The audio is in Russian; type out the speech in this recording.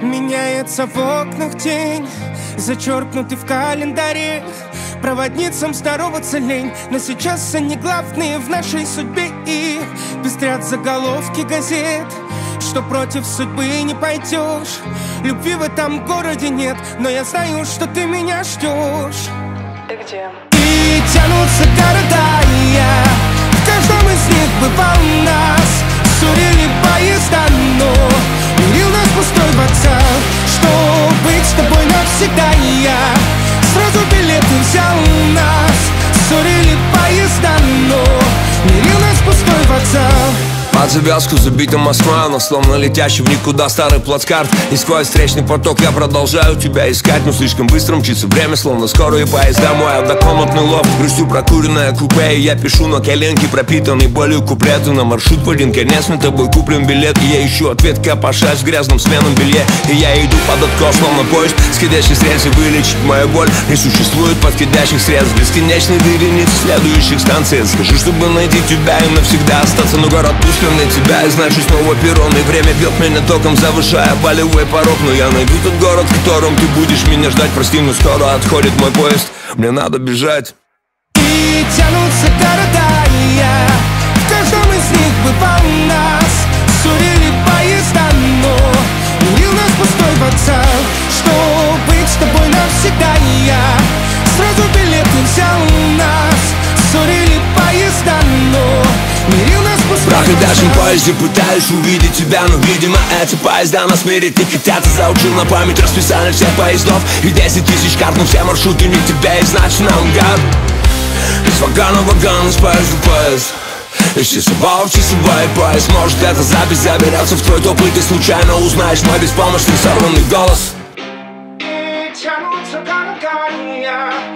Меняется в окнах тень, зачеркнутый в календаре. Проводницам здороваться лень, но сейчас они главные в нашей судьбе. И пестрят заголовки газет, что против судьбы не пойдешь. Любви в этом городе нет, но я знаю, что ты меня ждешь. Ты где? И тянутся города, и я в каждом из них бывал нас. Ссорили поезда, но мирил нас пустой вокзал. Что быть с тобой навсегда, и я сразу билеты взял нас. Ссорили поезда, но мирил нас пустой вокзал. Под завязку забита Москва, но словно летящий в никуда старый плацкарт. И сквозь встречный поток я продолжаю тебя искать, но слишком быстро мчится время, словно скорые поезда. Мой однокомнатный лофт, грустью прокуренное купе. И я пишу на коленке пропитанный болью куплеты. На маршрут в один конец, на тобой куплен билет. И я ищу ответ, копошась в грязном сменном белье. И я иду под откос, словно поезд, скидящий средств. Вылечить мою боль не существует подходящих средств. Бесконечной вереницы следующих станций. Скажи, чтобы найти тебя и навсегда остаться. Но город пуст для тебя, и значит снова перрон. И время бьет меня током, завышая болевой порог. Но я найду тот город, в котором ты будешь меня ждать. Прости, но скоро отходит мой поезд, мне надо бежать. И тянутся города, и я в каждом из них бывал нас. Ссорили поезда, но мирил нас пустой вокзал. Что быть с тобой навсегда, и я сразу билеты взял нас. Ссорили поезда, но мирил нас пустой в проходящем поезде пытаюсь увидеть тебя, но, видимо, эти поезда нас мирить не хотят. Ты заучил на память расписание всех поездов и 10 тысяч карт, но все маршруты не тебя, и значит наугад. Из вагона в вагон, из поезда в поезд. Из часового в часовой поезд. Может, эта запись заберется в твой топлый, ты случайно узнаешь мой беспомощный сорванный голос. И тянутся города, и я